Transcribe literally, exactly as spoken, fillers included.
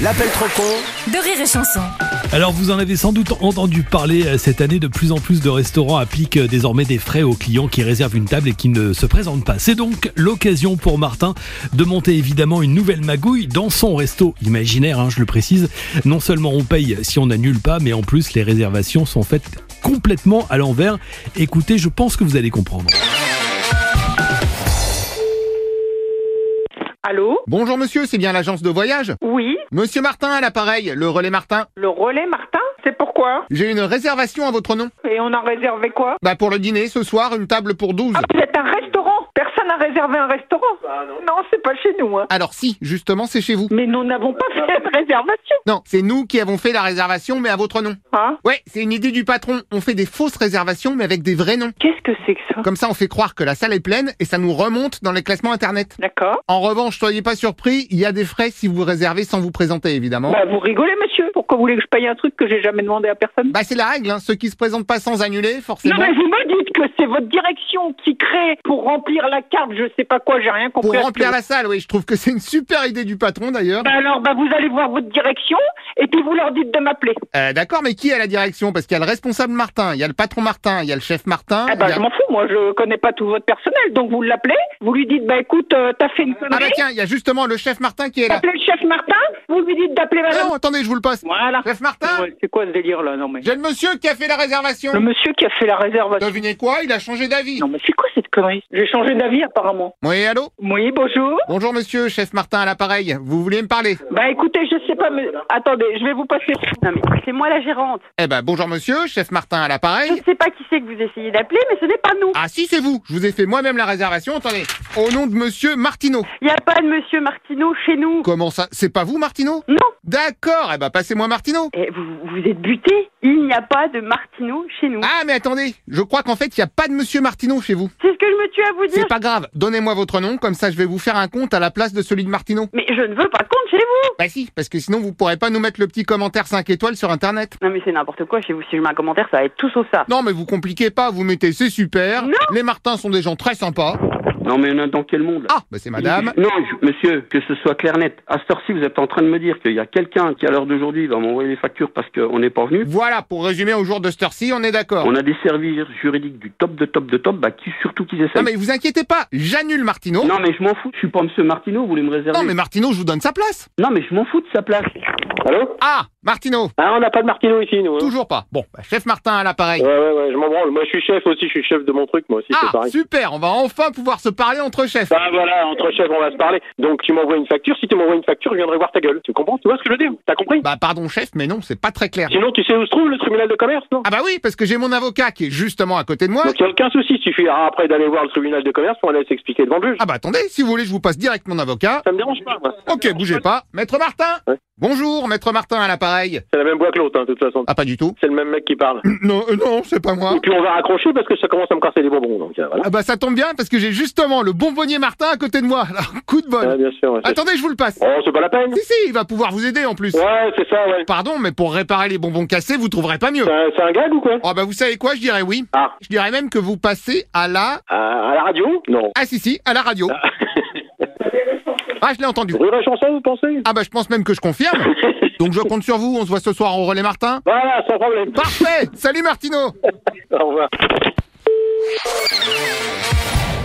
L'appel trop con de Rire et Chanson. Alors vous en avez sans doute entendu parler cette année, de plus en plus de restaurants appliquent désormais des frais aux clients qui réservent une table et qui ne se présentent pas. C'est donc l'occasion pour Martin de monter évidemment une nouvelle magouille dans son resto imaginaire, hein, je le précise. Non seulement on paye si on n'annule pas, mais en plus les réservations sont faites complètement à l'envers. Écoutez, je pense que vous allez comprendre. Allô ? Bonjour monsieur, c'est bien l'agence de voyage ? Oui, Monsieur Martin à l'appareil, le relais Martin. le relais Martin ? C'est pourquoi ? J'ai une réservation à votre nom. Et on a réservé quoi ? Bah pour le dîner ce soir, une table pour douze. Ah, vous êtes un restaurant ? Personne n'a réservé un restaurant ? non. Non, c'est pas chez nous, hein. Alors si, justement c'est chez vous. Mais nous n'avons pas fait de réservation. Non, c'est nous qui avons fait la réservation mais à votre nom. Hein ? Ouais, c'est une idée du patron. On fait des fausses réservations mais avec des vrais noms. Qu'est-ce que c'est que ça ? Comme ça on fait croire que la salle est pleine et ça nous remonte dans les classements internet. D'accord. En revanche, soyez pas surpris, il y a des frais si vous réservez sans vous présenter évidemment. Bah, vous rigolez, monsieur ? Pourquoi vous voulez que je paye un truc que j'ai jamais demandé à personne ? Bah c'est la règle, hein. Ceux qui se présentent pas sans annuler, forcément. Non, mais vous me dites que c'est votre direction qui crée pour remplir la carte, je sais pas quoi, j'ai rien compris. Pour à ce remplir que- la salle, oui, je trouve que c'est une super idée du patron d'ailleurs. Bah alors, bah vous allez voir votre direction et puis vous leur dites de m'appeler. Euh, d'accord, mais qui est à la direction ? Parce qu'il y a le responsable Martin, il y a le patron Martin, il y a le chef Martin. Ah bah il y a- je m'en fous, moi je connais pas tout votre personnel, donc vous l'appelez, vous lui dites bah écoute, euh, t'as fait une Ah connerie. bah tiens, il y a justement le chef Martin qui est là. Appelez le chef Martin, vous lui dites d'appeler Ah madame. non, attendez, je vous le passe. Voilà. Chef Martin, Ouais, c'est quoi ce délire là ? Non mais. j'ai le monsieur qui a fait la réservation. Le monsieur qui a fait la réservation. Devinez quoi ? Il a changé d'avis. Non mais c'est quoi cette connerie ? J'ai changé d'avis apparemment. Oui, allô ? Oui, bonjour. Bonjour monsieur, chef Martin à l'appareil. Vous vouliez me parler ? Bah écoutez, je sais pas, mais attendez, je vais vous passer. Non mais c'est moi la gérante. Eh ben bonjour monsieur, chef Martin à Je l'appareil. ne sais pas qui c'est que vous essayez d'appeler, mais ce n'est pas nous. Ah si, c'est vous. Je vous ai fait moi-même la réservation. Attendez. Au nom de monsieur Martineau. Il n'y a pas de monsieur Martineau chez nous. Comment ça ? C'est pas vous Martineau ? Non. D'accord, eh ben passez-moi Martineau. Et vous, vous êtes buté. Il n'y a pas de Martineau chez nous. Ah mais attendez, je crois qu'en fait il y a pas de monsieur Martineau chez vous. C'est ce que je me tue à vous dire. C'est pas grave, donnez-moi votre nom, comme ça je vais vous faire un compte à la place de celui de Martineau. Mais je ne veux pas de compte chez vous. Bah si, parce que sinon vous pourrez pas nous mettre le petit commentaire cinq étoiles sur internet. Non mais c'est n'importe quoi chez vous. Si je mets un commentaire, ça va être tout sauf ça. Non mais vous compliquez pas, vous mettez c'est super, Non. les Martins sont des gens très sympas. Non mais on est dans quel monde là? Ah, bah c'est madame. Non, je- monsieur, que ce soit clair net. À cette heure-ci, vous êtes en train de me dire qu'il y a quelqu'un qui, à l'heure d'aujourd'hui, va m'envoyer les factures parce qu'on n'est pas venu. Voilà, pour résumer au jour de cette heure-ci, on est d'accord. On a des services juridiques du top de top de top, bah qui surtout qu'ils essaient. Non mais vous inquiétez pas, j'annule Martineau. Non mais je m'en fous, je suis pas monsieur Martineau, vous voulez me réserver? Non mais Martineau, je vous donne sa place. Non, mais je m'en fous de sa place. Allô ? Ah, Martineau, Ah, on n'a pas de Martineau ici, nous. Hein. toujours pas. Bon, bah, chef Martin à l'appareil. Ouais, ouais, ouais, je m'en branle. Moi, je suis chef aussi, je suis chef de mon truc, moi aussi, c'est Ah, pareil. super, on va enfin pouvoir se parler entre chefs. Ah, voilà, entre chefs, on va se parler. Donc, tu m'envoies une facture. Si tu m'envoies une facture, je viendrai voir ta gueule. Tu comprends ? Tu vois ce que je veux dire ? T'as compris ? Bah pardon chef, mais non, c'est pas très clair. Sinon, tu sais où se trouve le tribunal de commerce, non ? Ah bah oui, parce que j'ai mon avocat qui est justement à côté de moi. Donc, il n'y a aucun souci. Il suffira après d'aller voir le tribunal de commerce pour aller s'expliquer devant le juge. Ah bah attendez, si vous voulez, je vous passe direct mon avocat. Ça me dérange pas, moi. Ok, bougez pas. Maître Martin. Ouais. Bonjour, Maître Martin à l'appareil. C'est la même boîte que l'autre, hein, de toute façon. Ah pas du tout. C'est le même mec qui parle. Non, euh, non, c'est pas moi. Et puis, on va raccrocher parce que ça commence à me casser les bonbons, donc euh, voilà. Ah bah ça tombe bien parce que j'ai justement le bonbonnier Martin à côté de moi. Alors, coup de bol. Ouais, bien sûr. Ouais, c'est- Attendez, je vous le passe. Oh, c'est pas la peine. Si si, il va pouvoir vous aider en plus. Ouais, c'est ça, ouais. Pardon, mais pour réparer les bonbons cassés, vous trouverez pas mieux. C'est un, c'est un gag ou quoi ? Oh bah vous savez quoi, je dirais oui. Ah. Je dirais même que vous passez à la... À, à la radio ? Non. Ah si si, à la radio. Ah, je l'ai entendu. Rue et chanson, vous pensez ? Ah bah je pense même que je confirme. Donc je compte sur vous, on se voit ce soir au relais Martin. Voilà, sans problème. Parfait. Salut Martino. Au revoir.